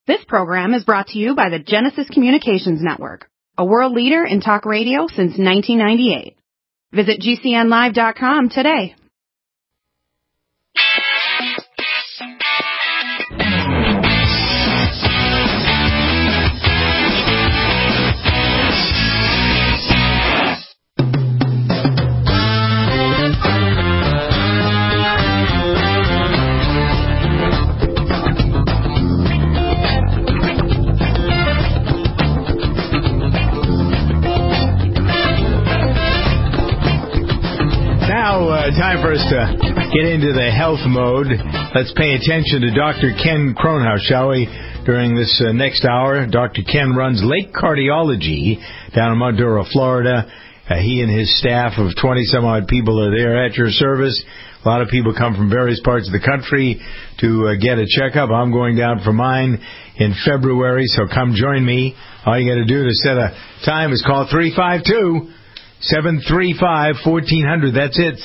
This program is brought to you by the Genesis Communications Network, a world leader in talk radio since 1998. Visit GCNlive.com today. Time for us to get into the health mode. Let's pay attention to Dr. Ken Kronhaus, shall we? During this next hour, Dr. Ken runs Lake Cardiology down in Montour, Florida. He and his staff of 20-some-odd people are there at your service. A lot of people come from various parts of the country to get a checkup. I'm going down for mine in February, so come join me. All you got to do to set a time is call 352-735-1400. That's it.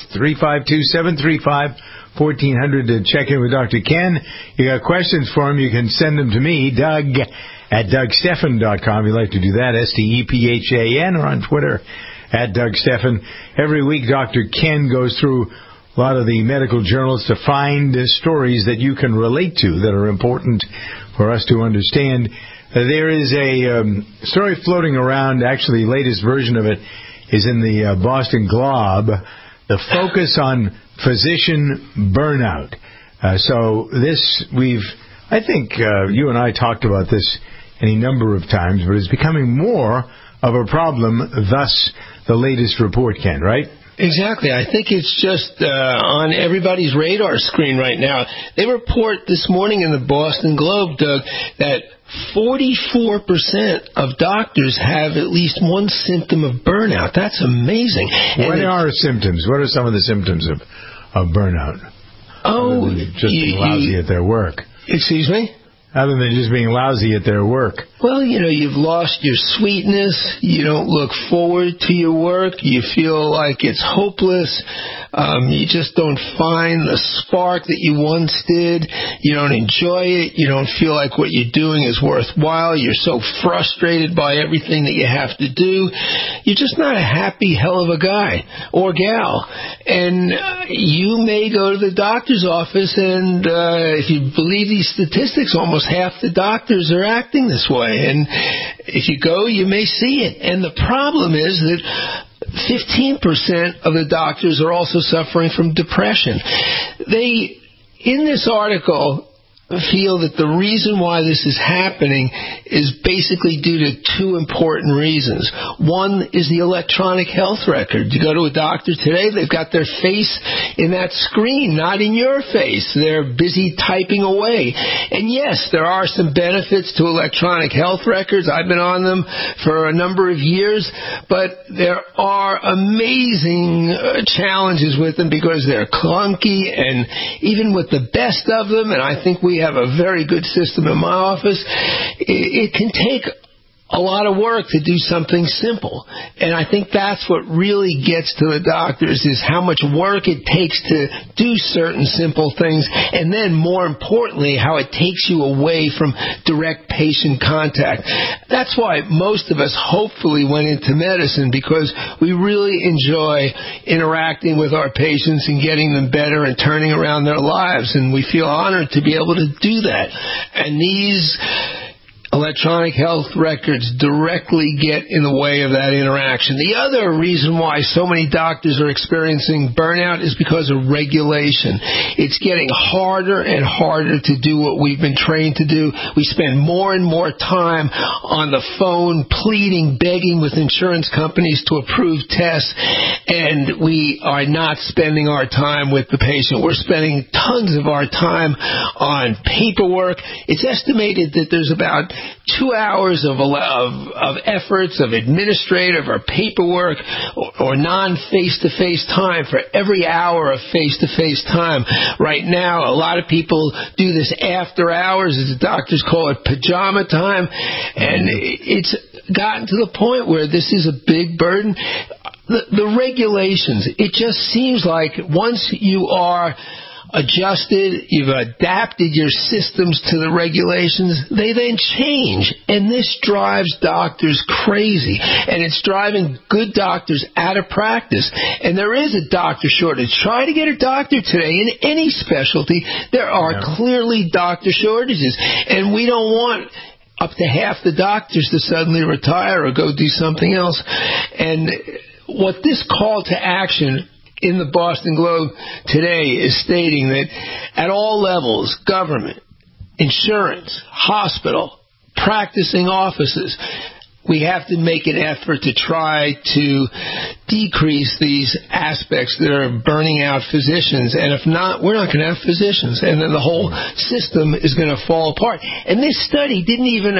352-735-1400 to check in with Dr. Ken. You got questions for him, you can send them to me, Doug at DougStephan.com. You'd like to do that, STEPHAN, or on Twitter at Doug Stephan. Every week, Dr. Ken goes through a lot of the medical journals to find stories that you can relate to that are important for us to understand. There is a story floating around, actually, the latest version of it is in the Boston Globe, the focus on physician burnout. So this, I think you and I talked about this any number of times, but it's becoming more of a problem, thus the latest report, Ken, right? Exactly. I think it's just on everybody's radar screen right now. They report this morning in the Boston Globe, Doug, that 44% of doctors have at least one symptom of burnout. That's amazing. What are symptoms? What are some of the symptoms of burnout? Oh, other than just being lousy at their work. Excuse me? Other than just being lousy at their work. Well, you've lost your sweetness. You don't look forward to your work. You feel like it's hopeless. You just don't find the spark that you once did. You don't enjoy it. You don't feel like what you're doing is worthwhile. You're so frustrated by everything that you have to do. You're just not a happy hell of a guy or gal. And you may go to the doctor's office, and if you believe these statistics, almost half the doctors are acting this way. And if you go, you may see it. And the problem is that 15% of the doctors are also suffering from depression. They, in this article, feel that the reason why this is happening is basically due to two important reasons. One is the electronic health record. You go to a doctor today, they've got their face in that screen, not in your face. They're busy typing away. And yes, there are some benefits to electronic health records. I've been on them for a number of years, but there are amazing challenges with them because they're clunky, and even with the best of them, and I think we have a very good system in my office, it can take a lot of work to do something simple. And I think that's what really gets to the doctors, is how much work it takes to do certain simple things, and then more importantly, how it takes you away from direct patient contact. That's why most of us hopefully went into medicine, because we really enjoy interacting with our patients and getting them better and turning around their lives, and we feel honored to be able to do that. And these electronic health records directly get in the way of that interaction. The other reason why so many doctors are experiencing burnout is because of regulation. It's getting harder and harder to do what we've been trained to do. We spend more and more time on the phone pleading, begging with insurance companies to approve tests, and we are not spending our time with the patient. We're spending tons of our time on paperwork. It's estimated that there's about 2 hours of efforts of administrative or paperwork or non-face-to-face time for every hour of face-to-face time. Right now, a lot of people do this after hours, as the doctors call it, pajama time, and it's gotten to the point where this is a big burden. The regulations, it just seems like once you are adjusted, you've adapted your systems to the regulations, they then change. And this drives doctors crazy. And it's driving good doctors out of practice. And there is a doctor shortage. Try to get a doctor today in any specialty. There are clearly doctor shortages. And we don't want up to half the doctors to suddenly retire or go do something else. And what this call to action in the Boston Globe today is stating that at all levels, government, insurance, hospital, practicing offices, we have to make an effort to try to decrease these aspects that are burning out physicians. And if not, we're not going to have physicians. And then the whole system is going to fall apart. And this study didn't even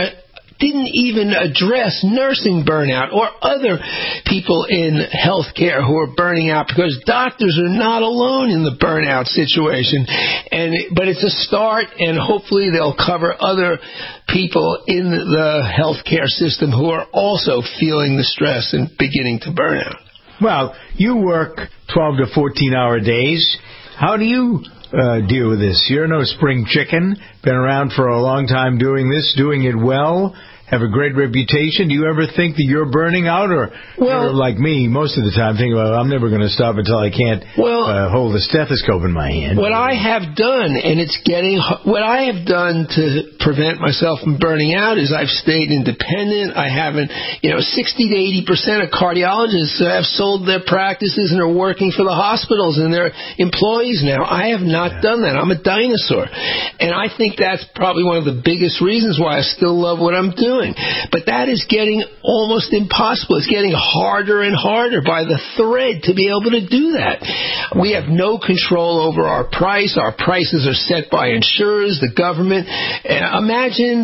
address nursing burnout or other people in healthcare who are burning out, because doctors are not alone in the burnout situation. But it's a start, and hopefully they'll cover other people in the healthcare system who are also feeling the stress and beginning to burn out. Well, you work 12 to 14-hour days. How do you deal with this? You're no spring chicken. Been around for a long time doing this, doing it well. Have a great reputation. Do you ever think that you're burning out, or you're like me most of the time thinking, well, I'm never going to stop until I can't hold a stethoscope in my hand? What I have done, what I have done to prevent myself from burning out is I've stayed independent. I haven't, 60 to 80% of cardiologists have sold their practices and are working for the hospitals and they're employees now. I have not done that. I'm a dinosaur. And I think that's probably one of the biggest reasons why I still love what I'm doing. But that is getting almost impossible. It's getting harder and harder by the thread to be able to do that. We have no control over our price. Our prices are set by insurers, the government. Imagine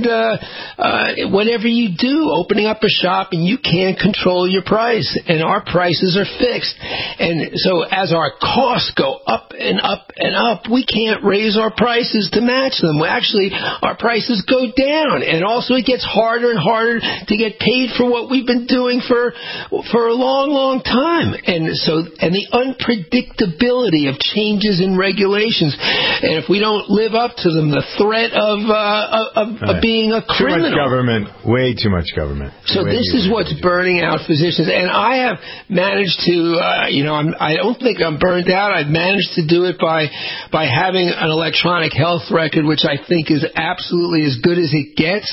whatever you do, opening up a shop and you can't control your price. And our prices are fixed. And so as our costs go up and up and up, we can't raise our prices to match them. Actually, our prices go down. And also it gets harder and harder to get paid for what we've been doing for a long, long time. And the unpredictability of changes in regulations. And if we don't live up to them, the threat of being a criminal. Too much government. Way too much government. So this is what's burning out physicians. And I have managed to, I don't think I'm burned out. I've managed to do it by having an electronic health record, which I think is absolutely as good as it gets.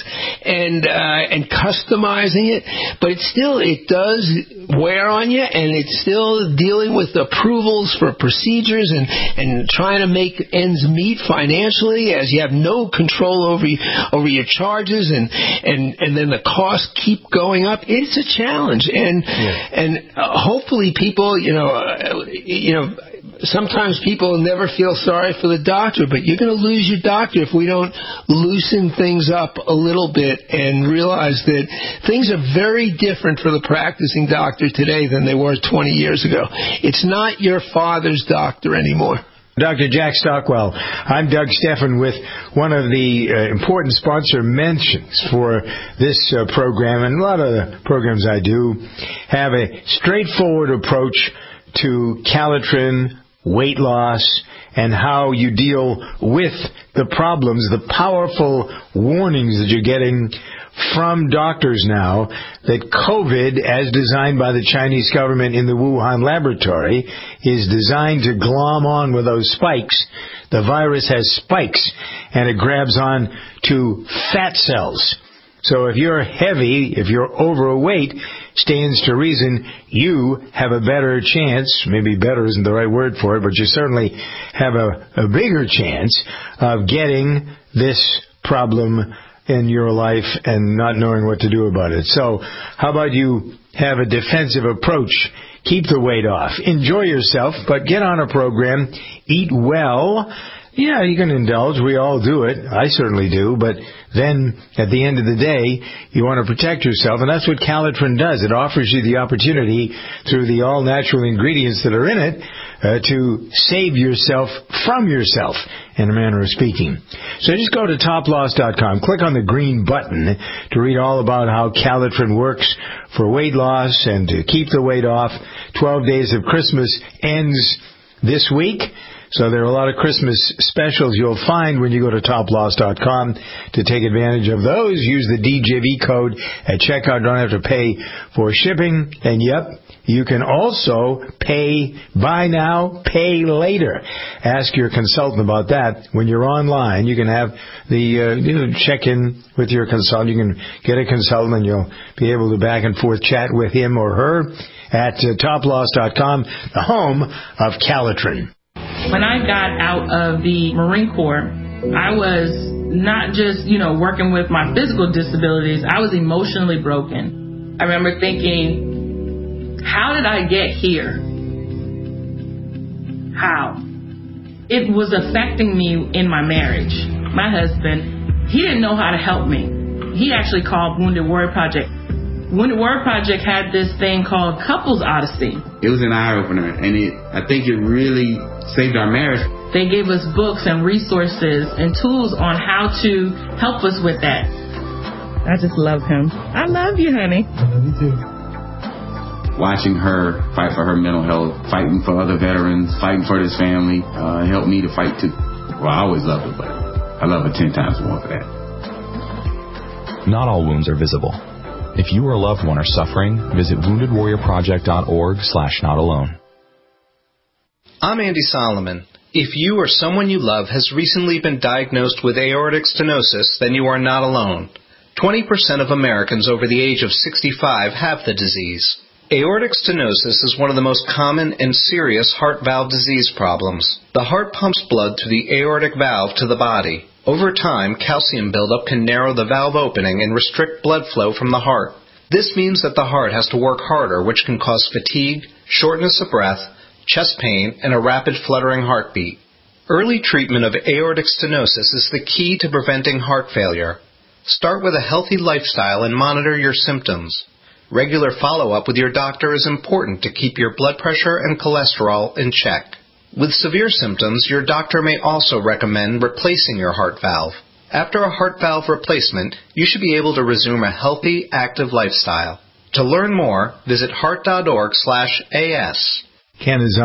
And customizing it, but it does wear on you, and it's still dealing with approvals for procedures and trying to make ends meet financially, as you have no control over your charges, and then the costs keep going up. It's a challenge, and hopefully people, sometimes people never feel sorry for the doctor, but you're going to lose your doctor if we don't loosen things up a little bit and realize that things are very different for the practicing doctor today than they were 20 years ago. It's not your father's doctor anymore. Dr. Jack Stockwell, I'm Doug Stephan with one of the important sponsor mentions for this program, and a lot of the programs I do have a straightforward approach to Calitrin, weight loss, and how you deal with the problems, the powerful warnings that you're getting from doctors now that COVID, as designed by the Chinese government in the Wuhan laboratory, is designed to glom on with those spikes. The virus has spikes, and it grabs on to fat cells. So if you're heavy, if you're overweight, stands to reason you have a better chance, maybe better isn't the right word for it, but you certainly have a bigger chance of getting this problem in your life and not knowing what to do about it. So how about you have a defensive approach? Keep the weight off. Enjoy yourself, but get on a program. Eat well. Yeah, you can indulge. We all do it. I certainly do. But then, at the end of the day, you want to protect yourself, and that's what Calitrin does. It offers you the opportunity, through the all-natural ingredients that are in it, to save yourself from yourself, in a manner of speaking. So just go to toploss.com, click on the green button to read all about how Calitrin works for weight loss and to keep the weight off. 12 Days of Christmas ends this week. So there are a lot of Christmas specials you'll find when you go to toploss.com to take advantage of those. Use the DJV code at checkout. Don't have to pay for shipping. And yep, you can also buy now, pay later. Ask your consultant about that. When you're online, you can have the check in with your consultant. You can get a consultant and you'll be able to back and forth chat with him or her at toploss.com, the home of Calitrin. When I got out of the Marine Corps, I was not just, working with my physical disabilities. I was emotionally broken. I remember thinking, how did I get here? How? It was affecting me in my marriage. My husband, he didn't know how to help me. He actually called Wounded Warrior Project. Wounded Warrior Project had this thing called Couples Odyssey. It was an eye-opener, and I think it really saved our marriage. They gave us books and resources and tools on how to help us with that. I just love him. I love you, honey. I love you too. Watching her fight for her mental health, fighting for other veterans, fighting for this family, helped me to fight too. Well, I always loved her, but I love her 10 times more for that. Not all wounds are visible. If you or a loved one are suffering, visit woundedwarriorproject.org/notalone. I'm Andy Solomon. If you or someone you love has recently been diagnosed with aortic stenosis, then you are not alone. 20% of Americans over the age of 65 have the disease. Aortic stenosis is one of the most common and serious heart valve disease problems. The heart pumps blood through the aortic valve to the body. Over time, calcium buildup can narrow the valve opening and restrict blood flow from the heart. This means that the heart has to work harder, which can cause fatigue, shortness of breath, chest pain, and a rapid fluttering heartbeat. Early treatment of aortic stenosis is the key to preventing heart failure. Start with a healthy lifestyle and monitor your symptoms. Regular follow-up with your doctor is important to keep your blood pressure and cholesterol in check. With severe symptoms, your doctor may also recommend replacing your heart valve. After a heart valve replacement, you should be able to resume a healthy, active lifestyle. To learn more, visit heart.org/AS. Ken is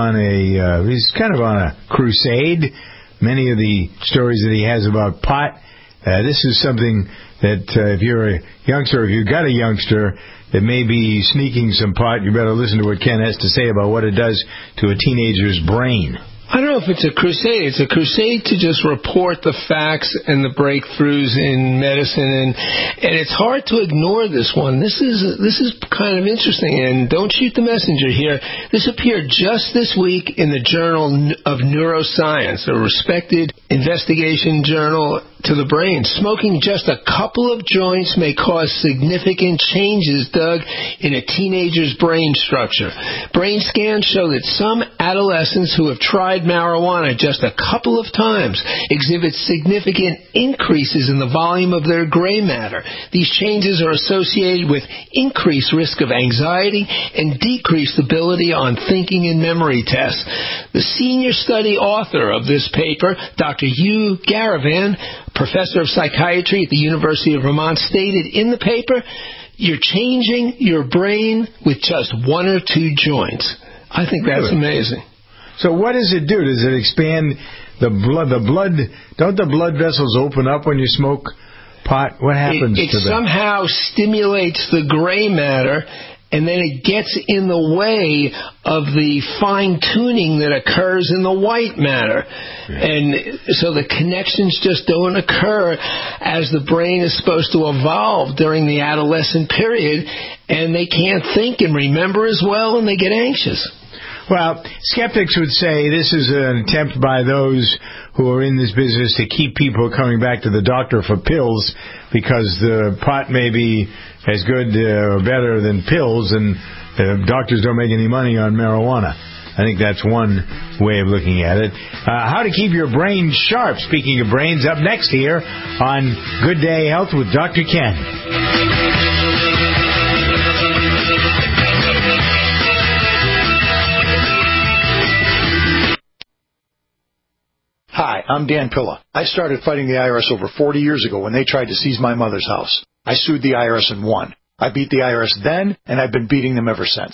he's kind of on a crusade. Many of the stories that he has about pot, this is something that if you're a youngster, if you've got a youngster that may be sneaking some pot, you better listen to what Ken has to say about what it does to a teenager's brain. I don't know if it's a crusade. It's a crusade to just report the facts and the breakthroughs in medicine, and it's hard to ignore this one. This is kind of interesting, and don't shoot the messenger here. This appeared just this week in the Journal of Neuroscience, a respected investigation journal to the brain. Smoking just a couple of joints may cause significant changes, Doug, in a teenager's brain structure. Brain scans show that some adolescents who have tried marijuana just a couple of times exhibit significant increases in the volume of their gray matter. These changes are associated with increased risk of anxiety and decreased ability on thinking and memory tests. The senior study author of this paper, Dr. Hugh Garavan, professor of psychiatry at the University of Vermont, stated in the paper, "You're changing your brain with just one or two joints." I think that's amazing. So what does it do? Does it expand the blood? Don't the blood vessels open up when you smoke pot? What happens to them? It somehow stimulates the gray matter, and then it gets in the way of the fine-tuning that occurs in the white matter. Yeah. And so the connections just don't occur as the brain is supposed to evolve during the adolescent period, and they can't think and remember as well, and they get anxious. Well, skeptics would say this is an attempt by those who are in this business to keep people coming back to the doctor for pills because the pot may be as good or better than pills, and doctors don't make any money on marijuana. I think that's one way of looking at it. How to keep your brain sharp. Speaking of brains, up next here on Good Day Health with Dr. Ken. Hi, I'm Dan Pilla. I started fighting the IRS over 40 years ago when they tried to seize my mother's house. I sued the IRS and won. I beat the IRS then, and I've been beating them ever since.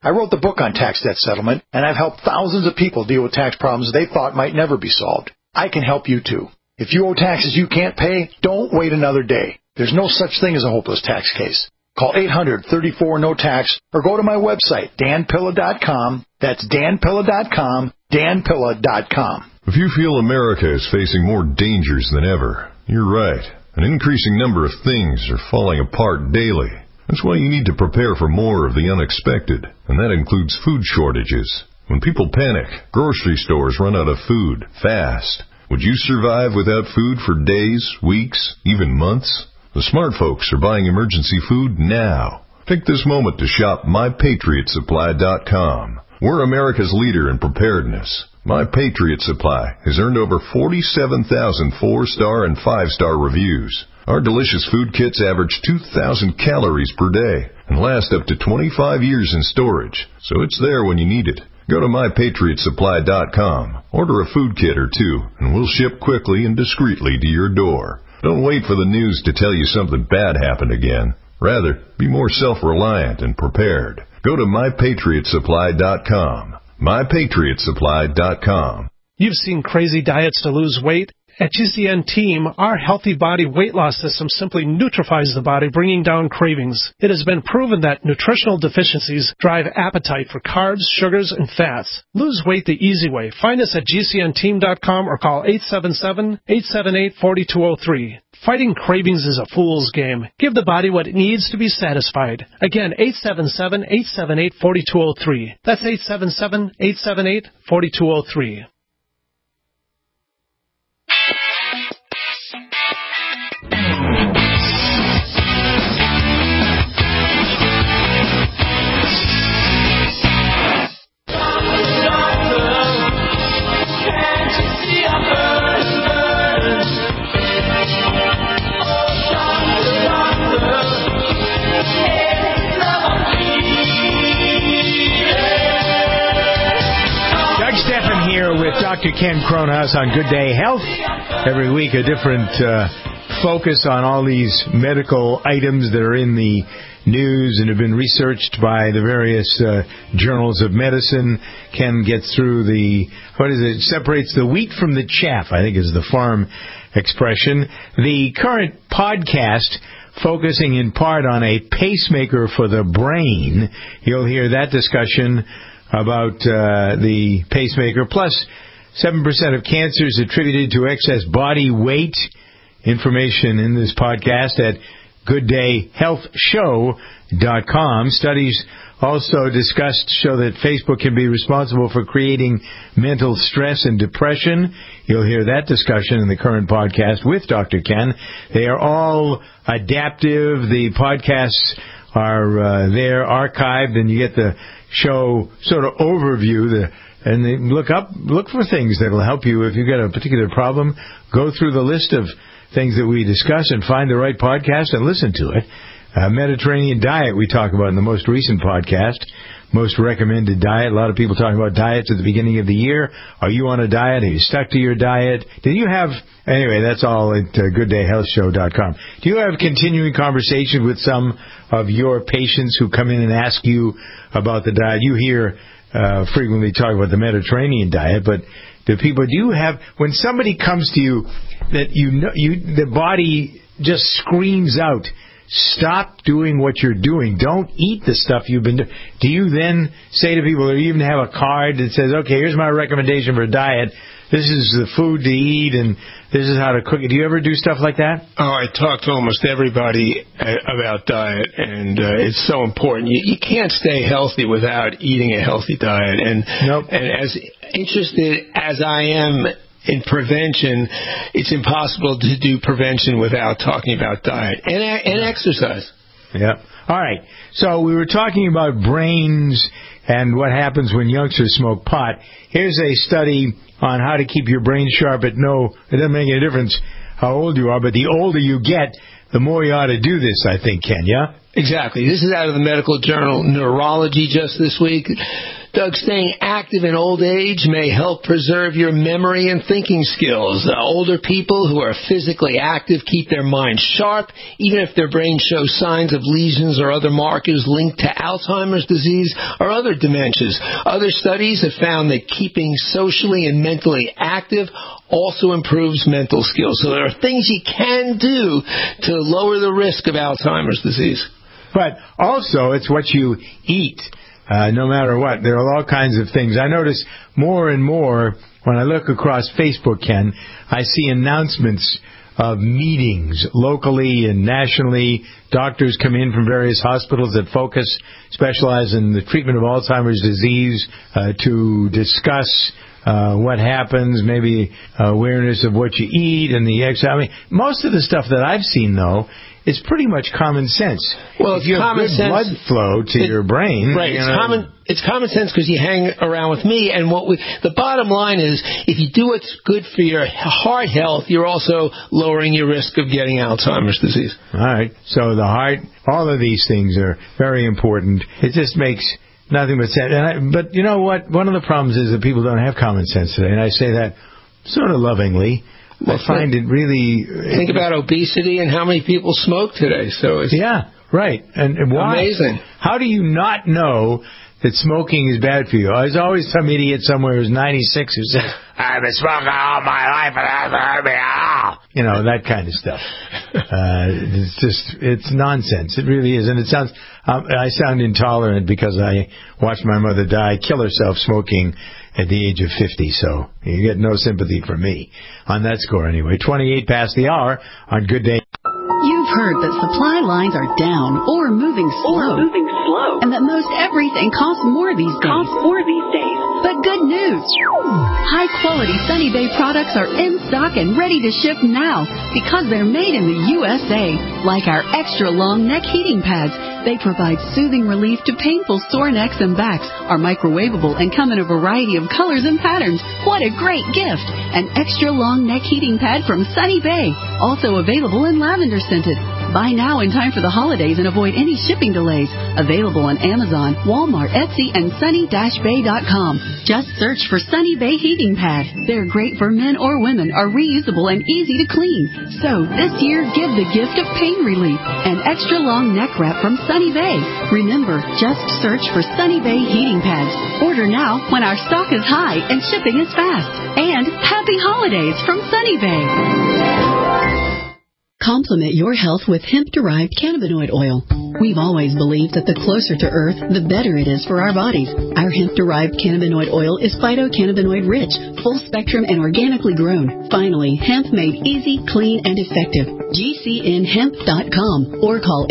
I wrote the book on tax debt settlement, and I've helped thousands of people deal with tax problems they thought might never be solved. I can help you too. If you owe taxes you can't pay, don't wait another day. There's no such thing as a hopeless tax case. Call 800-34-NO-TAX or go to my website, danpilla.com. That's danpilla.com, danpilla.com. If you feel America is facing more dangers than ever, you're right. An increasing number of things are falling apart daily. That's why you need to prepare for more of the unexpected, and that includes food shortages. When people panic, grocery stores run out of food fast. Would you survive without food for days, weeks, even months? The smart folks are buying emergency food now. Take this moment to shop MyPatriotSupply.com. We're America's leader in preparedness. My Patriot Supply has earned over 47,000 4-star and 5-star reviews. Our delicious food kits average 2,000 calories per day and last up to 25 years in storage, so it's there when you need it. Go to MyPatriotSupply.com, order a food kit or two, and we'll ship quickly and discreetly to your door. Don't wait for the news to tell you something bad happened again. Rather, be more self-reliant and prepared. Go to MyPatriotSupply.com. MyPatriotSupply.com. You've seen crazy diets to lose weight. At GCN Team, our Healthy Body weight loss system simply neutralizes the body, bringing down cravings. It has been proven that nutritional deficiencies drive appetite for carbs, sugars, and fats. Lose weight the easy way. Find us at GCNteam.com or call 877-878-4203. Fighting cravings is a fool's game. Give the body what it needs to be satisfied. Again, 877-878-4203. That's 877-878-4203. With Dr. Ken Cronhaus on Good Day Health. Every week a different focus on all these medical items that are in the news and have been researched by the various journals of medicine. Ken gets through separates the wheat from the chaff, I think is the farm expression. The current podcast focusing in part on a pacemaker for the brain. You'll hear that discussion about the pacemaker, plus 7% of cancers attributed to excess body weight. Information in this podcast at gooddayhealthshow.com. Studies also discussed show that Facebook can be responsible for creating mental stress and depression. You'll hear that discussion in the current podcast with Dr. Ken. They are all adaptive. The podcasts are there archived, and you get the show sort of overview, and they look for things that will help you. If you've got a particular problem, go through the list of things that we discuss and find the right podcast and listen to it. Mediterranean diet we talk about in the most recent podcast. Most recommended diet. A lot of people talking about diets at the beginning of the year. Are you on a diet? Are you stuck to your diet? Anyway, that's all at gooddayhealthshow.com. Do you have continuing conversation with some of your patients who come in and ask you about the diet? You hear frequently talk about the Mediterranean diet, but do you have, when somebody comes to you that the body just screams out, stop doing what you're doing. Don't eat the stuff you've been doing. Do you then say to people, or you even have a card that says, okay, here's my recommendation for a diet. This is the food to eat, and this is how to cook it. Do you ever do stuff like that? Oh, I talk to almost everybody about diet, and it's so important. You can't stay healthy without eating a healthy diet. And as interested as I am in prevention, it's impossible to do prevention without talking about diet and exercise. Yeah. All right. So we were talking about brains and what happens when youngsters smoke pot. Here's a study on how to keep your brain sharp. It doesn't make any difference how old you are, but the older you get, the more you ought to do this, I think, Ken, yeah? Exactly. This is out of the medical journal Neurology just this week. Doug, staying active in old age may help preserve your memory and thinking skills. Older people who are physically active keep their minds sharp, even if their brain shows signs of lesions or other markers linked to Alzheimer's disease or other dementias. Other studies have found that keeping socially and mentally active also improves mental skills. So there are things you can do to lower the risk of Alzheimer's disease. But also, it's what you eat. No matter what, there are all kinds of things. I notice more and more when I look across Facebook, Ken, I see announcements of meetings locally and nationally. Doctors come in from various hospitals that specialize in the treatment of Alzheimer's disease to discuss what happens, maybe awareness of what you eat and the exercise. I mean, most of the stuff that I've seen, though, it's pretty much common sense. Well, if you have good blood flow to your brain. Right. It's common sense because you hang around with me. And the bottom line is, if you do what's good for your heart health, you're also lowering your risk of getting Alzheimer's disease. All right. So the heart, all of these things are very important. It just makes nothing but sense. But you know what? One of the problems is that people don't have common sense today. And I say that sort of lovingly. I find it really... Think about obesity and how many people smoke today. So it's right. And why? Amazing. How do you not know that smoking is bad for you? There's always some idiot somewhere who's 96 who says, I've been smoking all my life and it hasn't hurt me at all. You know, that kind of stuff. It's nonsense. It really is. And it sounds... I sound intolerant because I watched my mother kill herself smoking at the age of 50, so you get no sympathy from me on that score anyway. 28 past the hour on Good Day. You've heard that supply lines are down or moving slow, and that most everything costs more these days. But good news! High-quality Sunny Bay products are in stock and ready to ship now because they're made in the USA. Like our extra-long neck heating pads, they provide soothing relief to painful sore necks and backs, are microwavable, and come in a variety of colors and patterns. What a great gift! An extra-long neck heating pad from Sunny Bay, also available in lavender scented. Buy now in time for the holidays and avoid any shipping delays. Available on Amazon, Walmart, Etsy, and sunny-bay.com. Just search for Sunny Bay Heating Pad. They're great for men or women, are reusable and easy to clean. So this year, give the gift of pain relief. An extra long neck wrap from Sunny Bay. Remember, just search for Sunny Bay Heating Pads. Order now when our stock is high and shipping is fast. And happy holidays from Sunny Bay. Complement your health with hemp-derived cannabinoid oil. We've always believed that the closer to Earth, the better it is for our bodies. Our hemp-derived cannabinoid oil is phytocannabinoid-rich, full-spectrum, and organically grown. Finally, hemp made easy, clean, and effective. GCNhemp.com or call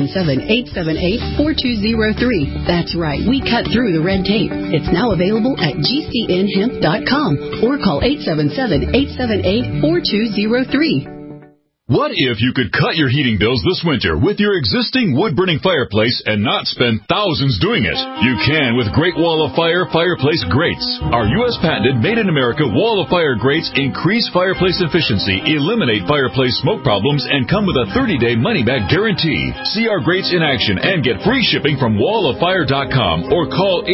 877-878-4203. That's right, we cut through the red tape. It's now available at GCNhemp.com or call 877-878-4203. What if you could cut your heating bills this winter with your existing wood-burning fireplace and not spend thousands doing it? You can with Great Wall of Fire fireplace grates. Our U.S. patented made-in-America Wall of Fire grates increase fireplace efficiency, eliminate fireplace smoke problems, and come with a 30-day money-back guarantee. See our grates in action and get free shipping from walloffire.com or call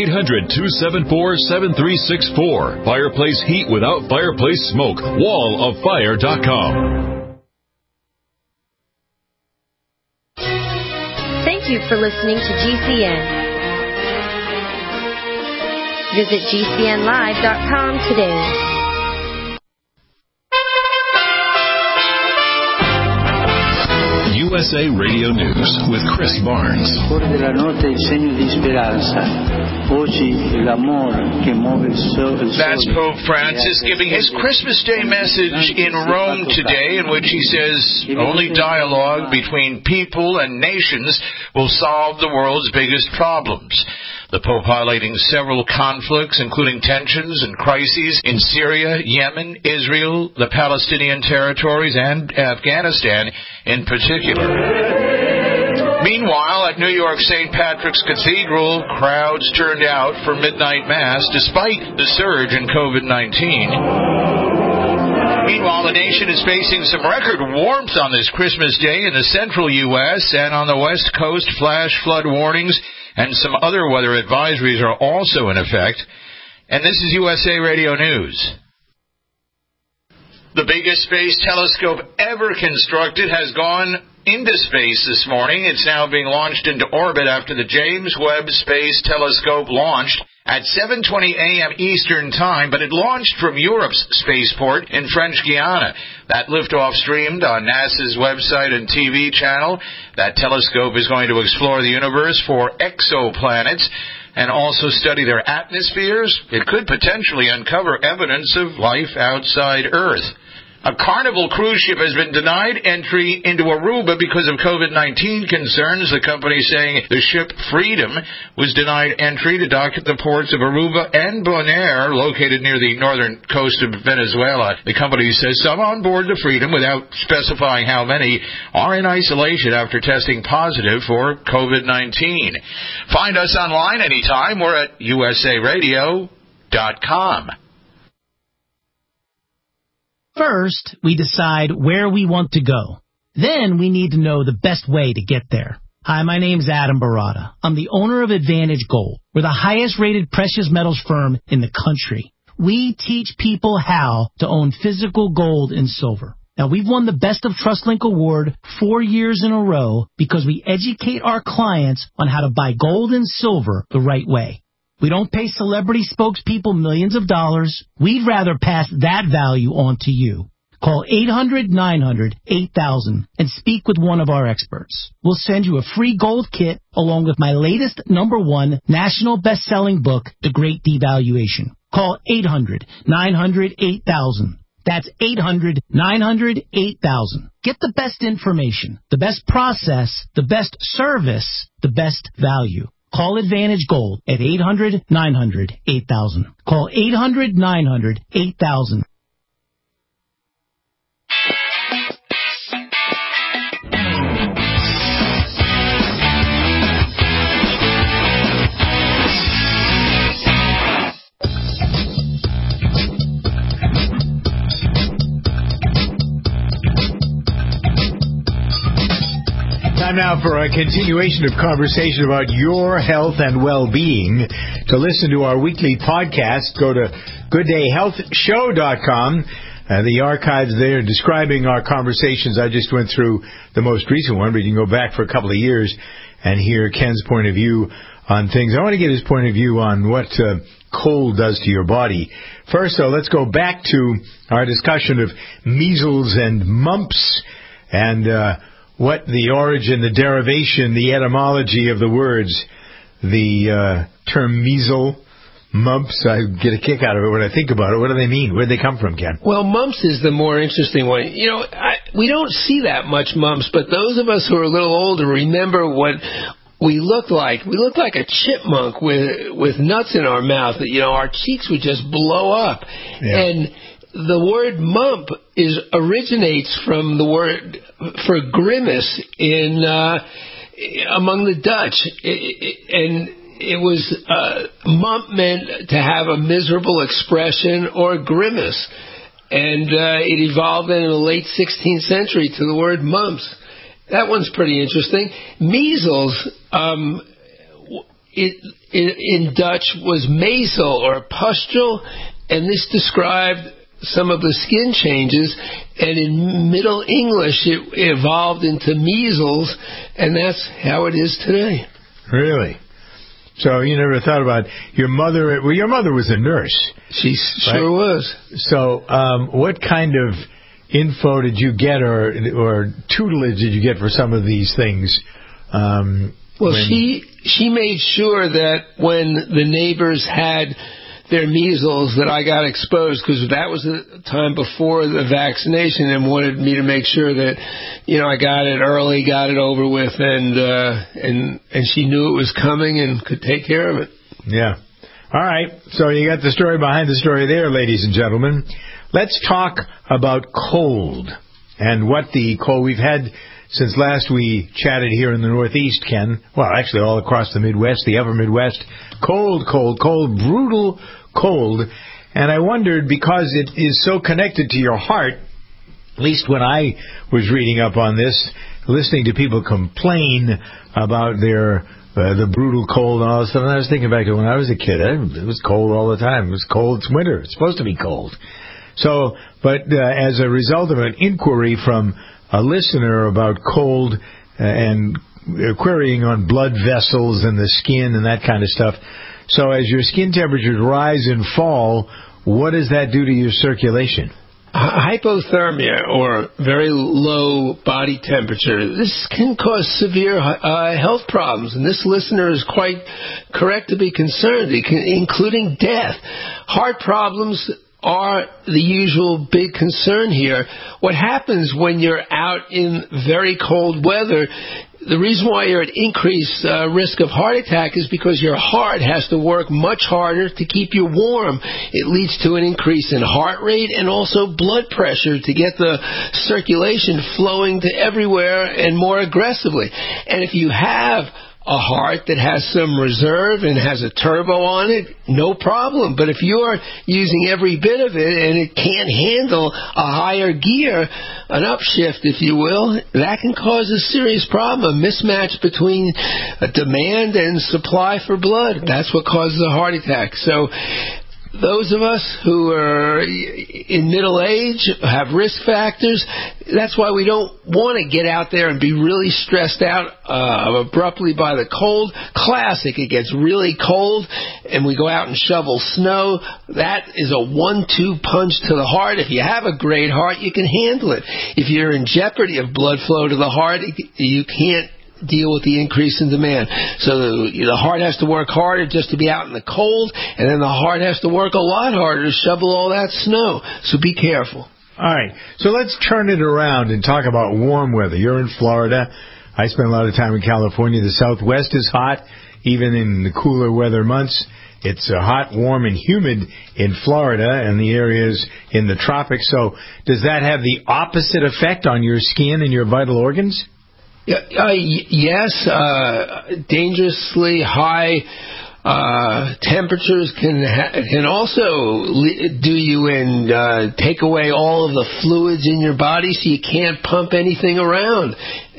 800-274-7364. Fireplace heat without fireplace smoke. walloffire.com. Thank you for listening to GCN. Visit GCNlive.com today. USA Radio News with Chris Barnes. That's Pope Francis giving his Christmas Day message in Rome today, in which he says only dialogue between people and nations will solve the world's biggest problems. The Pope highlighting several conflicts, including tensions and crises in Syria, Yemen, Israel, the Palestinian territories, and Afghanistan in particular. Meanwhile, at New York St. Patrick's Cathedral, crowds turned out for midnight mass despite the surge in COVID-19. Meanwhile, the nation is facing some record warmth on this Christmas Day in the central U.S. and on the West Coast. Flash flood warnings and some other weather advisories are also in effect. And this is USA Radio News. The biggest space telescope ever constructed has gone into space this morning. It's now being launched into orbit after the James Webb Space Telescope launched at 7:20 a.m. Eastern Time, but it launched from Europe's spaceport in French Guiana. That liftoff streamed on NASA's website and TV channel. That telescope is going to explore the universe for exoplanets and also study their atmospheres. It could potentially uncover evidence of life outside Earth. A Carnival cruise ship has been denied entry into Aruba because of COVID-19 concerns. The company saying the ship Freedom was denied entry to dock at the ports of Aruba and Bonaire, located near the northern coast of Venezuela. The company says some on board the Freedom, without specifying how many, are in isolation after testing positive for COVID-19. Find us online anytime. We're at usaradio.com. First, we decide where we want to go. Then we need to know the best way to get there. Hi, my name's Adam Barada. I'm the owner of Advantage Gold. We're the highest rated precious metals firm in the country. We teach people how to own physical gold and silver. Now, we've won the Best of TrustLink Award 4 years in a row because we educate our clients on how to buy gold and silver the right way. We don't pay celebrity spokespeople millions of dollars. We'd rather pass that value on to you. Call 800-900-8000 and speak with one of our experts. We'll send you a free gold kit along with my latest #1 national best-selling book, The Great Devaluation. Call 800-900-8000. That's 800-900-8000. Get the best information, the best process, the best service, the best value. Call Advantage Gold at 800-900-8000. Call 800-900-8000. Time now for a continuation of conversation about your health and well-being. To listen to our weekly podcast, go to GoodDayHealthShow.com. The archives there describing our conversations. I just went through the most recent one, but you can go back for a couple of years and hear Ken's point of view on things. I want to get his point of view on what cold does to your body. First, though, let's go back to our discussion of measles and mumps and what the origin, the derivation, the etymology of the words. The term measles, mumps, I get a kick out of it when I think about it. What do they mean? Where do they come from, Ken? Well, mumps is the more interesting one. You know, we don't see that much mumps, but those of us who are a little older remember what we looked like. We looked like a chipmunk with nuts in our mouth. You know, our cheeks would just blow up. Yeah. And the word mump originates from the word for grimace among the Dutch, and it was mump meant to have a miserable expression or grimace, and it evolved in the late 16th century to the word mumps. That one's pretty interesting. Measles, in Dutch, was measel or pustule, and this described some of the skin changes, and in Middle English it evolved into measles, and that's how it is today. Really? So you never thought about your mother? Well, your mother was a nurse. She sure was. So what kind of info did you get or tutelage did you get for some of these things? Well, she made sure that when the neighbors had their measles that I got exposed, because that was the time before the vaccination, and wanted me to make sure that, you know, I got it early, got it over with, and she knew it was coming and could take care of it. Yeah. All right. So you got the story behind the story there, ladies and gentlemen. Let's talk about cold and what the cold we've had since last we chatted here in the Northeast, Ken. Well, actually all across the Midwest, the upper Midwest. Cold, brutal cold. And I wondered, because it is so connected to your heart, at least when I was reading up on this, listening to people complain about the brutal cold and all that stuff, and I was thinking back to when I was a kid. It was cold all the time. It was cold. It's winter. It's supposed to be cold. So, but as a result of an inquiry from a listener about cold and querying on blood vessels and the skin and that kind of stuff. So as your skin temperatures rise and fall, what does that do to your circulation? Hypothermia, or very low body temperature, this can cause severe health problems, and this listener is quite correct to be concerned, including death. Heart problems are the usual big concern here. What happens when you're out in very cold weather, the reason why you're at increased risk of heart attack is because your heart has to work much harder to keep you warm. It leads to an increase in heart rate and also blood pressure to get the circulation flowing to everywhere and more aggressively. And if you have a heart that has some reserve and has a turbo on it, no problem. But if you're using every bit of it and it can't handle a higher gear, an upshift, if you will, that can cause a serious problem, a mismatch between demand and supply for blood. That's what causes a heart attack. So those of us who are in middle age have risk factors. That's why we don't want to get out there and be really stressed out abruptly by the cold. Classic, it gets really cold and we go out and shovel snow. That is a 1-2 punch to the heart. If you have a great heart, you can handle it. If you're in jeopardy of blood flow to the heart, you can't deal with the increase in demand. So the heart has to work harder just to be out in the cold, and then the heart has to work a lot harder to shovel all that snow. So be careful. All right. So let's turn it around and talk about warm weather. You're in Florida. I spend a lot of time in California. The Southwest is hot, even in the cooler weather months. It's hot, warm, and humid in Florida and the areas in the tropics. So does that have the opposite effect on your skin and your vital organs? Yes, dangerously high temperatures can also do you in take away all of the fluids in your body, so you can't pump anything around.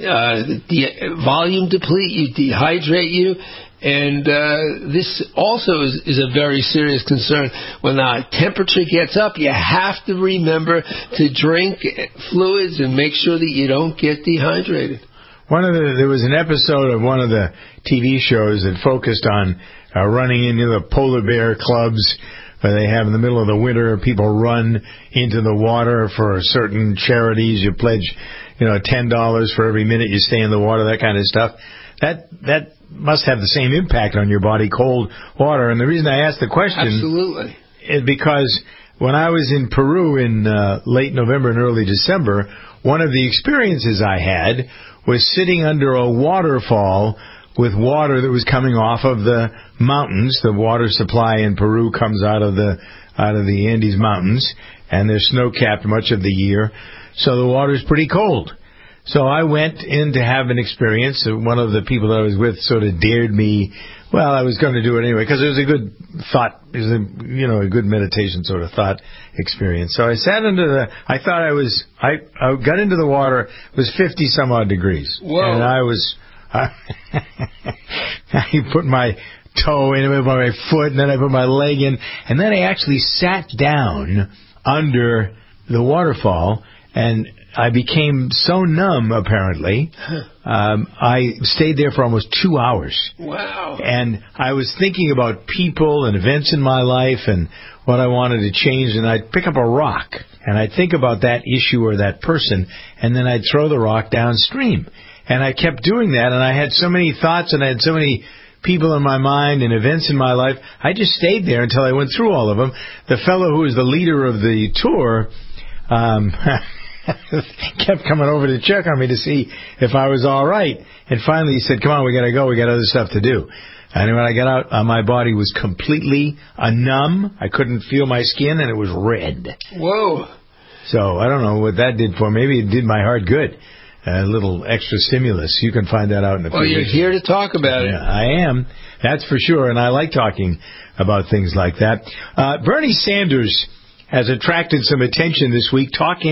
Volume deplete you, dehydrate you. And this also is a very serious concern. When the temperature gets up, you have to remember to drink fluids and make sure that you don't get dehydrated. There was an episode of one of the TV shows that focused on running into the polar bear clubs where they have in the middle of the winter, people run into the water for certain charities. You pledge, $10 for every minute you stay in the water, that kind of stuff. That must have the same impact on your body, cold water. And the reason I asked the question Absolutely. Is because when I was in Peru in late November and early December, one of the experiences I had was sitting under a waterfall with water that was coming off of the mountains. The water supply in Peru comes out of the Andes Mountains, and they're snow-capped much of the year, so the water's pretty cold. So I went in to have an experience. One of the people that I was with sort of dared me. Well, I was going to do it anyway because it was a good thought. It was a good meditation sort of thought experience. So I sat I got into the water. It was 50 some odd degrees. Whoa. And I put my toe in, I put my foot, and then I put my leg in, and then I actually sat down under the waterfall, and I became so numb, apparently. I stayed there for almost 2 hours. Wow. And I was thinking about people and events in my life and what I wanted to change, and I'd pick up a rock, and I'd think about that issue or that person, and then I'd throw the rock downstream. And I kept doing that, and I had so many thoughts, and I had so many people in my mind and events in my life. I just stayed there until I went through all of them. The fellow who was the leader of the tour kept coming over to check on me to see if I was all right. And finally he said, "Come on, we got to go. We got other stuff to do." And when I got out, my body was completely numb. I couldn't feel my skin, and it was red. Whoa. So I don't know what that did for me. Maybe it did my heart good. A little extra stimulus. You can find that out in a few weeks. Well, you're here to talk about it. Yeah, I am. That's for sure, and I like talking about things like that. Bernie Sanders has attracted some attention this week, talking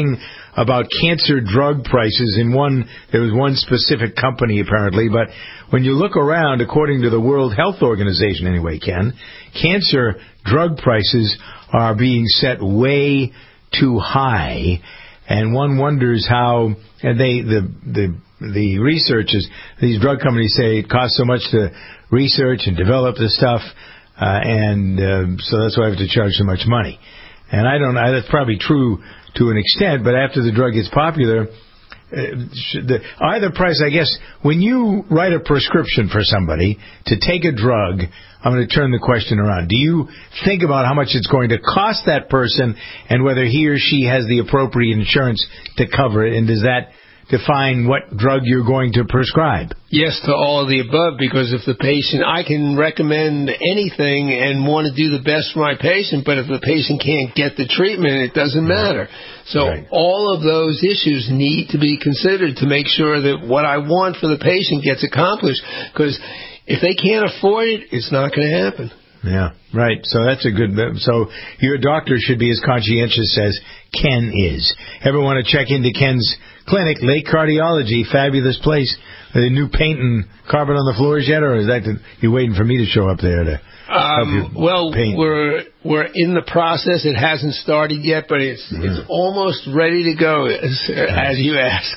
about cancer drug prices there was one specific company apparently, but when you look around, according to the World Health Organization anyway, Ken, cancer drug prices are being set way too high, and one wonders how the researchers, these drug companies say it costs so much to research and develop the stuff, so that's why I have to charge so much money. And I don't know, that's probably true to an extent, but after the drug gets popular, either price, I guess, when you write a prescription for somebody to take a drug, I'm going to turn the question around. Do you think about how much it's going to cost that person and whether he or she has the appropriate insurance to cover it, and does that define what drug you're going to prescribe? Yes to all of the above, because if the patient, I can recommend anything and want to do the best for my patient, but if the patient can't get the treatment, it doesn't matter. So all of those issues need to be considered to make sure that what I want for the patient gets accomplished, because if they can't afford it, it's not going to happen. Yeah, right. So that's a good... So your doctor should be as conscientious as Ken is. Ever want to check into Ken's clinic, Lake Cardiology, fabulous place. The new paint and carpet on the floors yet, or is that you're waiting for me to show up there to help you paint? We're in the process. It hasn't started yet, but it's almost ready to go, as you ask.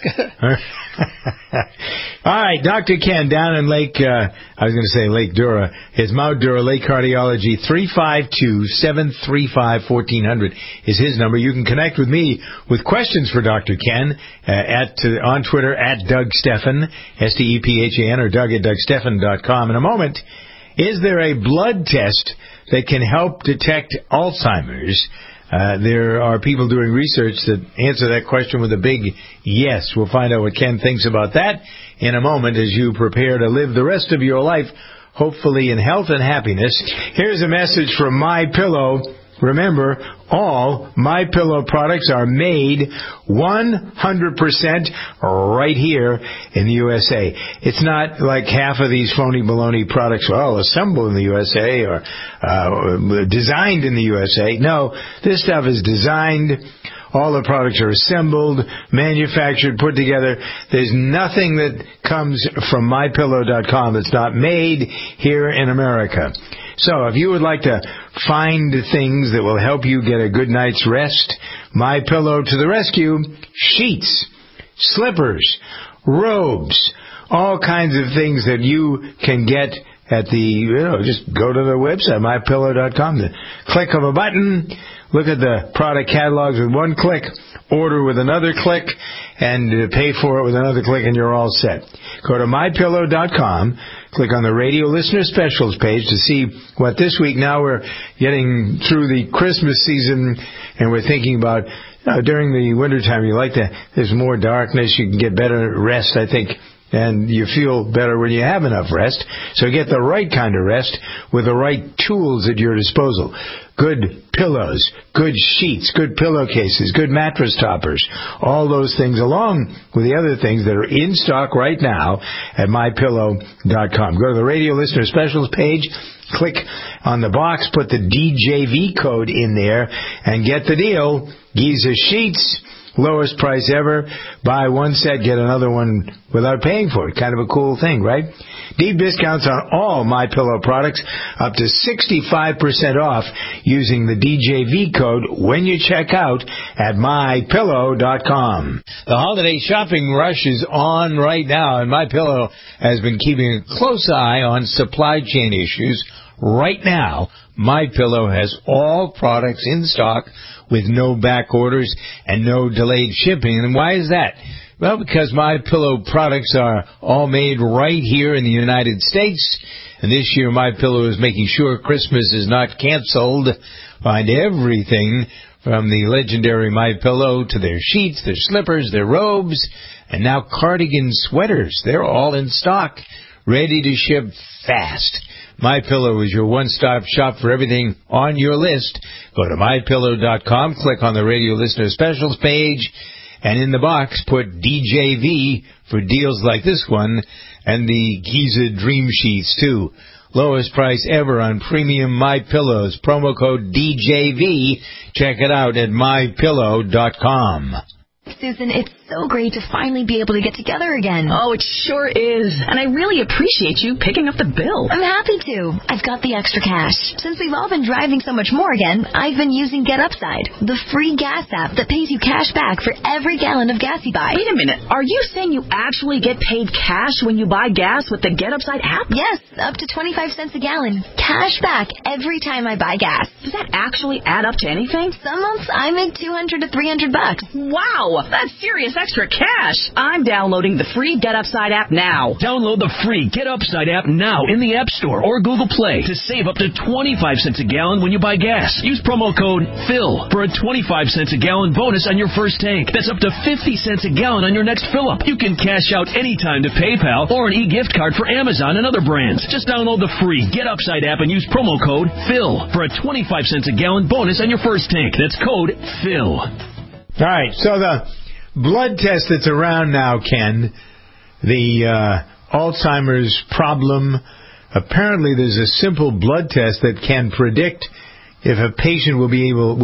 All right, Dr. Ken down in Lake, I was going to say Lake Dura. It's Mount Dura, Lake Cardiology, 352-735-1400 is his number. You can connect with me with questions for Dr. Ken on Twitter at Doug Stephan, S-T-E-P-H-A-N, or Doug at DougStephan.com. In a moment, is there a blood test that can help detect Alzheimer's? There are people doing research that answer that question with a big yes. We'll find out what Ken thinks about that in a moment as you prepare to live the rest of your life, hopefully in health and happiness. Here's a message from MyPillow. Remember, all MyPillow products are made 100% right here in the USA. It's not like half of these phony baloney products, assembled in the USA or designed in the USA. No, this stuff is designed. All the products are assembled, manufactured, put together. There's nothing that comes from MyPillow.com that's not made here in America. So if you would like to find things that will help you get a good night's rest, MyPillow to the rescue. Sheets, slippers, robes, all kinds of things that you can get at just go to the website, MyPillow.com. The click of a button, look at the product catalogs with one click, order with another click, and pay for it with another click, and you're all set. Go to MyPillow.com, click on the radio listener specials page to see what this week. Now we're getting through the Christmas season, and we're thinking about during the wintertime, there's more darkness, you can get better rest, I think. And you feel better when you have enough rest. So get the right kind of rest with the right tools at your disposal. Good pillows, good sheets, good pillowcases, good mattress toppers. All those things along with the other things that are in stock right now at MyPillow.com. Go to the radio listener specials page. Click on the box, put the DJV code in there, and get the deal. Giza Sheets. Lowest price ever. Buy one set, get another one without paying for it. Kind of a cool thing, right? Deep discounts on all MyPillow products, up to 65% off using the DJV code when you check out at MyPillow.com. The holiday shopping rush is on right now, and MyPillow has been keeping a close eye on supply chain issues. Right now, MyPillow has all products in stock with no back orders and no delayed shipping. And why is that? Well, because MyPillow products are all made right here in the United States. And this year, MyPillow is making sure Christmas is not canceled. Find everything from the legendary MyPillow to their sheets, their slippers, their robes, and now cardigan sweaters. They're all in stock, ready to ship fast. MyPillow is your one-stop shop for everything on your list. Go to MyPillow.com, click on the radio listener specials page, and in the box put DJV for deals like this one, and the Giza Dream Sheets too. Lowest price ever on premium MyPillows. Promo code DJV. Check it out at MyPillow.com. Susan, it's so great to finally be able to get together again. Oh, it sure is. And I really appreciate you picking up the bill. I'm happy to. I've got the extra cash. Since we've all been driving so much more again, I've been using Get Upside, the free gas app that pays you cash back for every gallon of gas you buy. Wait a minute. Are you saying you actually get paid cash when you buy gas with the Get Upside app? Yes, up to 25 cents a gallon. Cash back every time I buy gas. Does that actually add up to anything? Some months I make $200 to $300. Wow, that's serious extra cash. I'm downloading the free Get Upside app now. Download the free Get Upside app now in the App Store or Google Play to save up to 25 cents a gallon when you buy gas. Use promo code PHIL for a 25 cents a gallon bonus on your first tank. That's up to 50 cents a gallon on your next fill-up. You can cash out anytime to PayPal or an e-gift card for Amazon and other brands. Just download the free Get Upside app and use promo code PHIL for a 25 cents a gallon bonus on your first tank. That's code PHIL. All right, so the blood test that's around now, Ken, the Alzheimer's problem, apparently there's a simple blood test that can predict if a patient will be able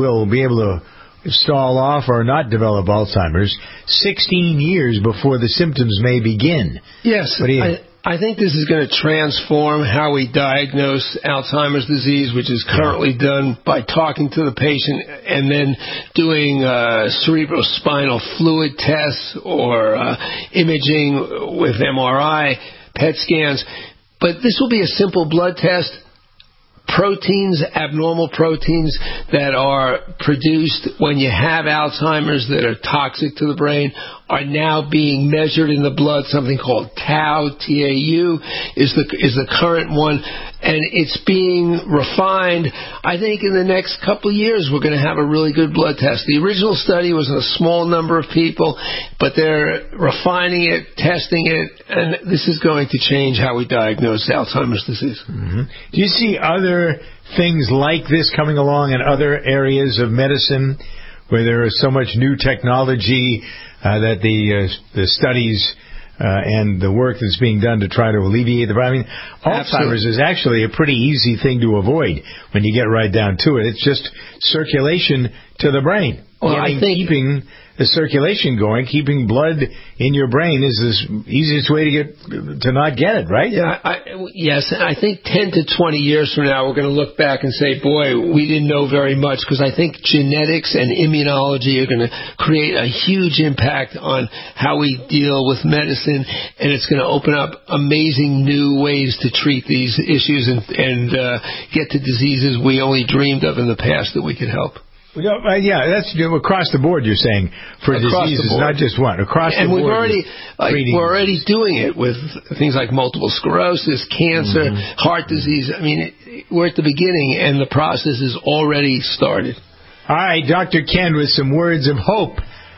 to stall off or not develop Alzheimer's 16 years before the symptoms may begin. Yes, I think this is going to transform how we diagnose Alzheimer's disease, which is currently done by talking to the patient and then doing cerebrospinal fluid tests or imaging with MRI, PET scans. But this will be a simple blood test. Proteins, abnormal proteins that are produced when you have Alzheimer's that are toxic to the brain are now being measured in the blood. Something called tau, T-A-U, is the current one, and it's being refined. I think in the next couple of years we're going to have a really good blood test. The original study was a small number of people, but they're refining it, testing it, and this is going to change how we diagnose Alzheimer's disease. Mm-hmm. Do you see other things like this coming along in other areas of medicine where there is so much new technology that the studies and the work that's being done to try to alleviate the problem? I mean, Alzheimer's is actually a pretty easy thing to avoid when you get right down to it. It's just circulation to the brain. Well, I think keeping the circulation going, keeping blood in your brain is the easiest way to not get it, right? Yeah, yes. I think 10 to 20 years from now, we're going to look back and say, boy, we didn't know very much, because I think genetics and immunology are going to create a huge impact on how we deal with medicine, and it's going to open up amazing new ways to treat these issues and get to diseases we only dreamed of in the past that we could help. Yeah, that's across the board. You're saying for diseases, not just one. Across the board, we're already doing it with things like multiple sclerosis, cancer, heart disease. I mean, we're at the beginning, and the process is already started. All right, Dr. Ken, with some words of hope.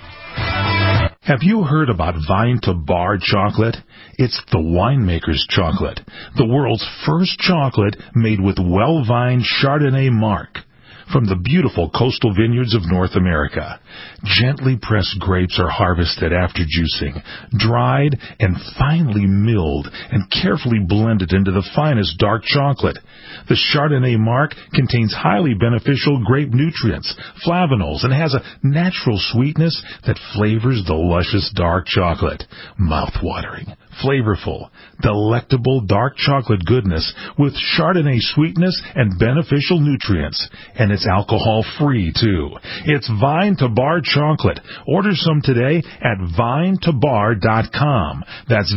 Have you heard about Vine to Bar chocolate? It's the winemaker's chocolate, the world's first chocolate made with well-vined Chardonnay marc. From the beautiful coastal vineyards of North America, gently pressed grapes are harvested after juicing, dried and finely milled and carefully blended into the finest dark chocolate. The Chardonnay marc contains highly beneficial grape nutrients, flavanols, and has a natural sweetness that flavors the luscious dark chocolate. Mouth-watering, flavorful, delectable dark chocolate goodness with Chardonnay sweetness and beneficial nutrients. And it's alcohol-free, too. It's Vine to Bar chocolate. Order some today at vinetobar.com. That's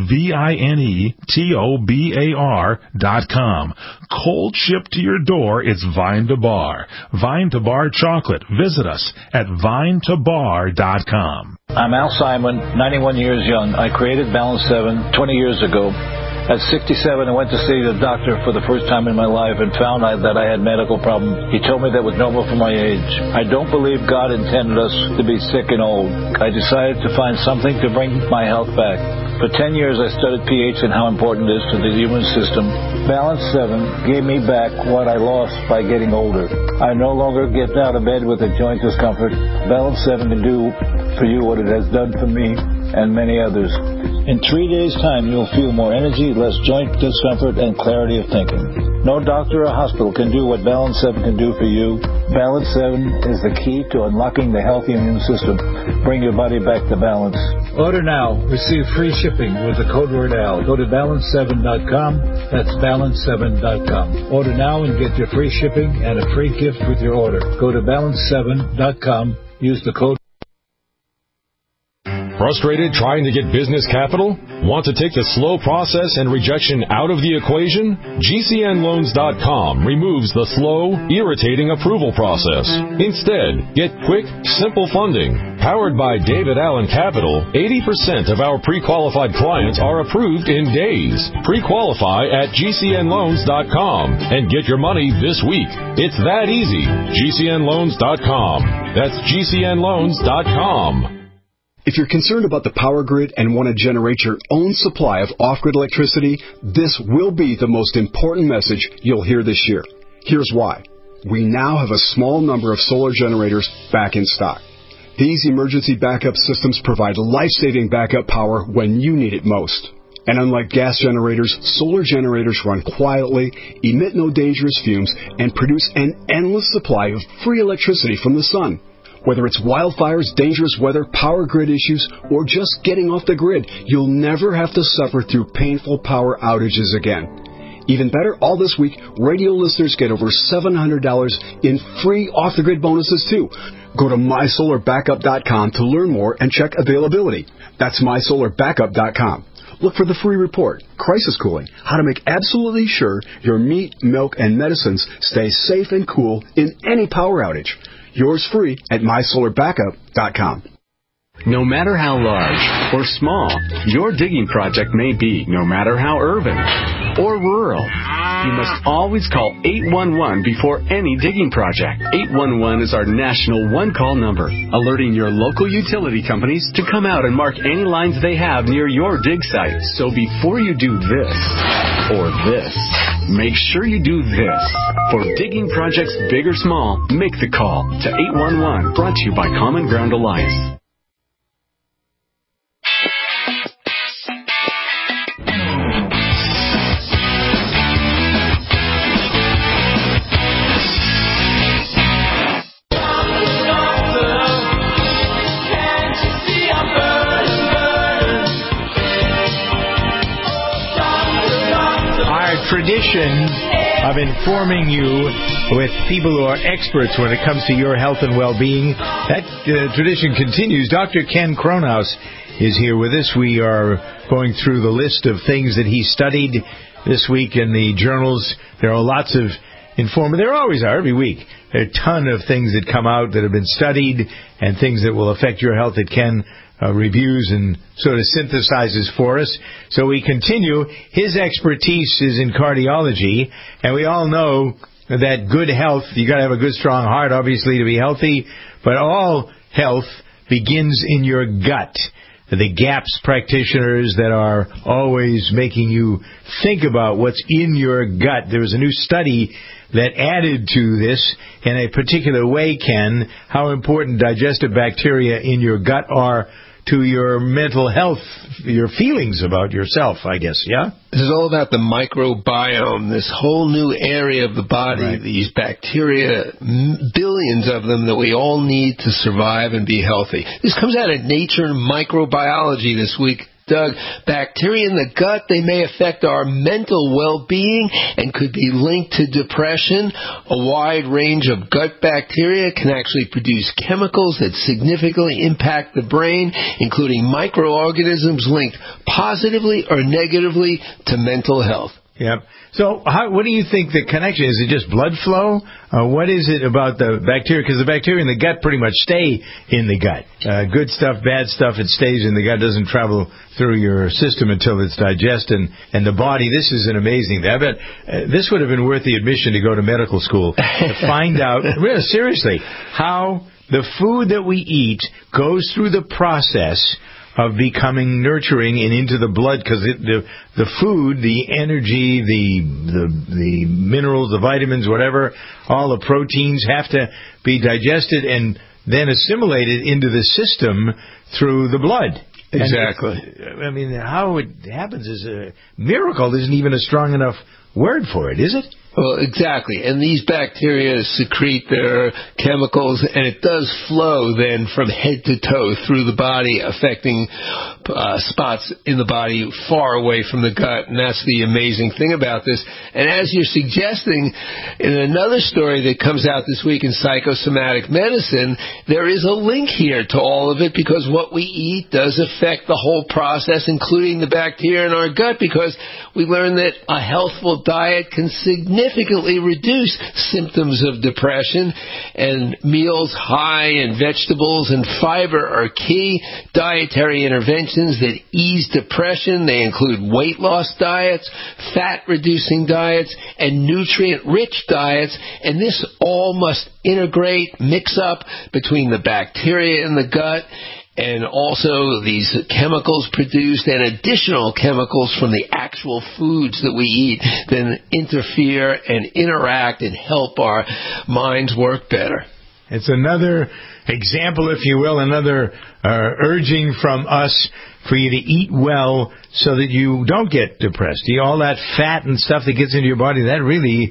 VINETOBAR.com. Cold shipped to your door, it's Vine to Bar. Vine to Bar chocolate. Visit us at vinetobar.com. I'm Al Simon, 91 years young. I created Balance 7 20 years ago. At 67, I went to see the doctor for the first time in my life and found that I had medical problems. He told me that was normal for my age. I don't believe God intended us to be sick and old. I decided to find something to bring my health back. For 10 years, I studied pH and how important it is to the human system. Balance 7 gave me back what I lost by getting older. I no longer get out of bed with a joint discomfort. Balance 7 can do for you what it has done for me. and many others. In 3 days' time, you'll feel more energy, less joint discomfort, and clarity of thinking. No doctor or hospital can do what Balance 7 can do for you. Balance 7 is the key to unlocking the healthy immune system. Bring your body back to balance. Order now. Receive free shipping with the code word AL. Go to balance7.com. That's balance7.com. Order now and get your free shipping and a free gift with your order. Go to balance7.com. Use the code. Frustrated trying to get business capital? Want to take the slow process and rejection out of the equation? GCNLoans.com removes the slow, irritating approval process. Instead, get quick, simple funding. Powered by David Allen Capital, 80% of our pre-qualified clients are approved in days. Pre-qualify at GCNLoans.com and get your money this week. It's that easy. GCNLoans.com. That's GCNLoans.com. If you're concerned about the power grid and want to generate your own supply of off-grid electricity, this will be the most important message you'll hear this year. Here's why. We now have a small number of solar generators back in stock. These emergency backup systems provide life-saving backup power when you need it most. And unlike gas generators, solar generators run quietly, emit no dangerous fumes, and produce an endless supply of free electricity from the sun. Whether it's wildfires, dangerous weather, power grid issues, or just getting off the grid, you'll never have to suffer through painful power outages again. Even better, all this week, radio listeners get over $700 in free off-the-grid bonuses, too. Go to MySolarBackup.com to learn more and check availability. That's MySolarBackup.com. Look for the free report, Crisis Cooling, how to make absolutely sure your meat, milk, and medicines stay safe and cool in any power outage. Yours free at MySolarBackup.com. No matter how large or small your digging project may be, no matter how urban or rural, you must always call 811 before any digging project. 811 is our national one-call number, alerting your local utility companies to come out and mark any lines they have near your dig site. So before you do this or this, make sure you do this. For digging projects big or small, make the call to 811, brought to you by Common Ground Alliance. Tradition of informing you with people who are experts when it comes to your health and well-being. That tradition continues. Dr. Ken Kronhaus is here with us. We are going through the list of things that he studied this week in the journals. There are lots of there always are every week. There are a ton of things that come out that have been studied and things that will affect your health that Ken reviews and sort of synthesizes for us. So we continue. His expertise is in cardiology, and we all know that good health, you got to have a good, strong heart, obviously, to be healthy, but all health begins in your gut. The GAPS practitioners that are always making you think about what's in your gut. There was a new study that added to this in a particular way, Ken, how important digestive bacteria in your gut are to your mental health, your feelings about yourself, I guess, yeah? This is all about the microbiome, this whole new area of the body, right. These bacteria, billions of them that we all need to survive and be healthy. This comes out of Nature Microbiology this week. Doug, bacteria in the gut, they may affect our mental well-being and could be linked to depression. A wide range of gut bacteria can actually produce chemicals that significantly impact the brain, including microorganisms linked positively or negatively to mental health. Yep. So what do you think the connection is? Is it just blood flow? What is it about the bacteria? Because the bacteria in the gut pretty much stay in the gut. Good stuff, bad stuff, it stays in the gut, doesn't travel through your system until it's digested. And the body, this is an amazing thing. I bet this would have been worth the admission to go to medical school to find out, really, seriously, how the food that we eat goes through the process of becoming nurturing and into the blood, because the food, the energy, the minerals, the vitamins, whatever, all the proteins have to be digested and then assimilated into the system through the blood. Exactly. I mean, how it happens is a miracle isn't even a strong enough word for it, is it? Well, exactly. And these bacteria secrete their chemicals, and it does flow then from head to toe through the body, affecting spots in the body far away from the gut. And that's the amazing thing about this. And as you're suggesting, in another story that comes out this week in Psychosomatic Medicine, there is a link here to all of it, because what we eat does affect the whole process, including the bacteria in our gut, because we learned that a healthful diet can significantly reduce symptoms of depression, and meals high in vegetables and fiber are key dietary interventions that ease depression. They include weight loss diets, fat-reducing diets, and nutrient-rich diets, and this all must integrate, mix up between the bacteria in the gut and also these chemicals produced and additional chemicals from the actual foods that we eat then interfere and interact and help our minds work better. It's another example, if you will, another urging from us for you to eat well so that you don't get depressed. All that fat and stuff that gets into your body, that really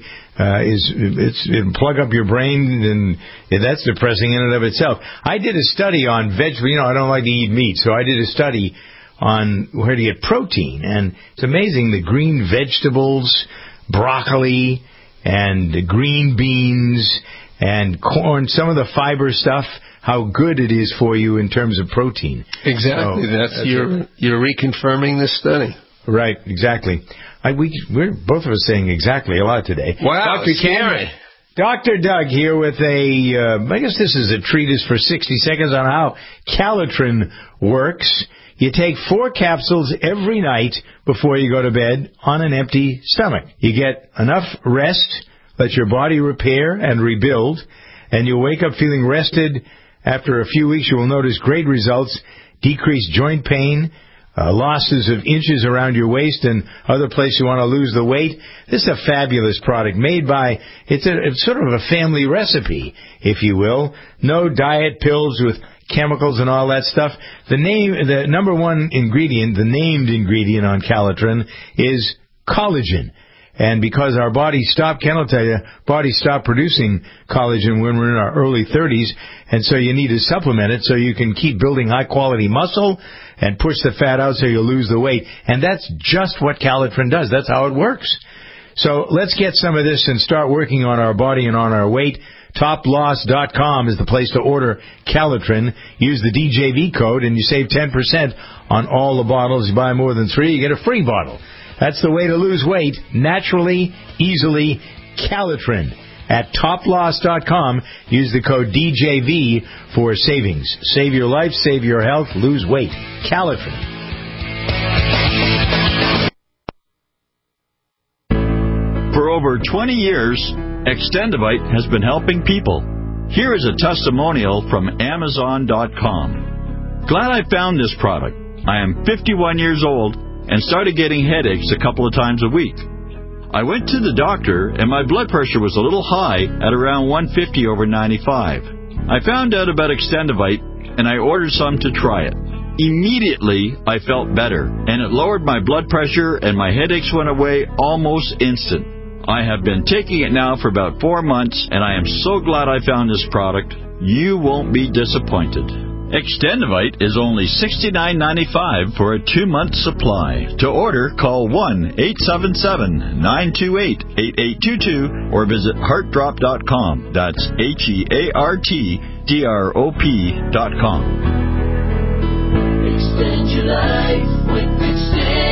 it'll plug up your brain, and that's depressing in and of itself. I did a study on vegetable. I don't like to eat meat, so I did a study on where to get protein, and it's amazing the green vegetables, broccoli, and the green beans, and corn, some of the fiber stuff, how good it is for you in terms of protein. Exactly. So, you're reconfirming this study. Right, exactly. We're both of us saying exactly a lot today. Wow, Dr. Ken, Dr. Doug here with I guess this is a treatise for 60 seconds on how Calitrin works. You take 4 capsules every night before you go to bed on an empty stomach. You get enough rest, let your body repair and rebuild, and you'll wake up feeling rested. After a few weeks, you will notice great results, decreased joint pain, losses of inches around your waist and other places you want to lose the weight. This is a fabulous product made by, it's sort of a family recipe, if you will. No diet pills with chemicals and all that stuff. The number one ingredient, the named ingredient on Calitrin is collagen. And because our bodies stop, Ken will tell you, bodies stop producing collagen when we're in our early 30s, and so you need to supplement it so you can keep building high-quality muscle and push the fat out so you lose the weight. And that's just what Calitrin does. That's how it works. So let's get some of this and start working on our body and on our weight. TopLoss.com is the place to order Calitrin. Use the DJV code and you save 10% on all the bottles. You buy more than 3, you get a free bottle. That's the way to lose weight naturally, easily. Calitrin at TopLoss.com. Use the code DJV for savings. Save your life, save your health, lose weight. Calitrin. For over 20 years, Extendivite has been helping people. Here is a testimonial from Amazon.com. Glad I found this product. I am 51 years old and started getting headaches a couple of times a week. I went to the doctor, and my blood pressure was a little high at around 150 over 95. I found out about Extendivite, and I ordered some to try it. Immediately, I felt better, and it lowered my blood pressure, and my headaches went away almost instant. I have been taking it now for about 4 months, and I am so glad I found this product. You won't be disappointed. Extendivite is only $69.95 for a 2-month supply. To order, call 1-877-928-8822 or visit heartdrop.com. That's HEARTDROP.com. Extend your life with Extend.